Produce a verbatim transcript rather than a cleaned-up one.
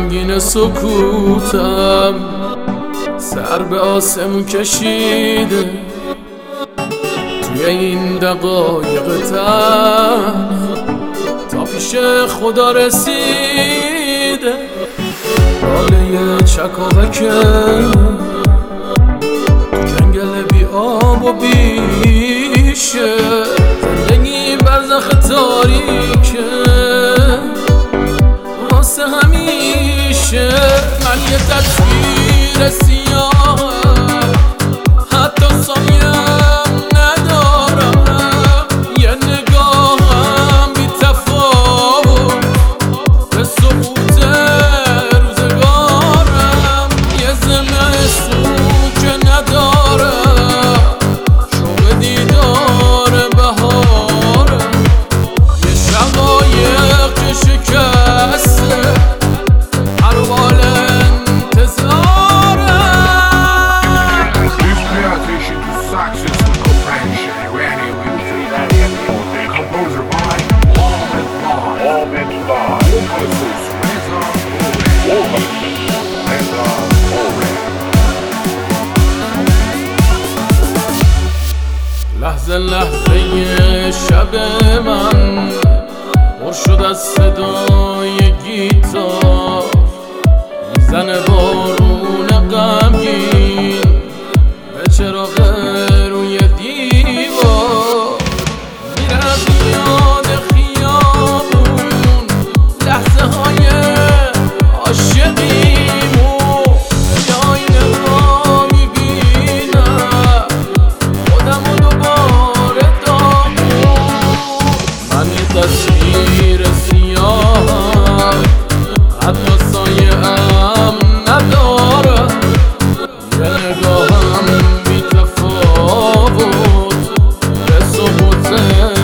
غمگین سکوتم سر به آسمون کشیده توی این دقایق تلخ تا پیش خدا رسیده. باله چکاوکه تو جنگل بی آب و بیشه، زندگی برزخ تاریکه واسه همیشه. من یه تصویر سیاه حتی سایم ندارم، یه نگاهم بی تفاوت به سقوط روزگارم، یه زمستون که ندارم شوق دیدار بهارم، یه شقایق که شکسته هر بال انتظارم. لحظه لحظه شب من پر شد از صدای گیتار، میزنه بارون غمگین به چراغ روی دیوار، میره از یاد خیابون لحظه های عاشقیمو، به آینه ها میبینم خودمو دوباره داغون. من یه تصویر سیاه حتی سایه ام ندارم، یه نگاهم بی تفاوت به سقوط